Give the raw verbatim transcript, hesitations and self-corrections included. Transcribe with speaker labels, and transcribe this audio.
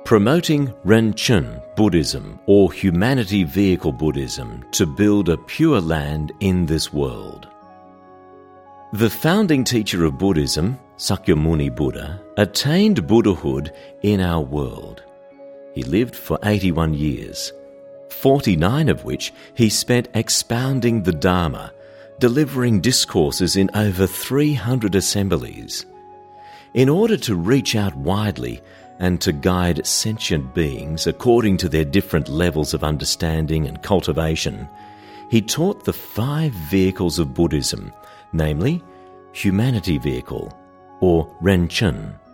Speaker 1: Promoting Renchun Buddhism, or Humanity Vehicle Buddhism, to build a pure land in this world. The founding teacher of Buddhism, Sakyamuni Buddha, attained Buddhahood in our world. He lived for eighty-one years, forty-nine of which he spent expounding the Dharma, delivering discourses in over three hundred assemblies. In order to reach out widely and to guide sentient beings according to their different levels of understanding and cultivation, he taught the five vehicles of Buddhism, namely Humanity Vehicle, or Renchun,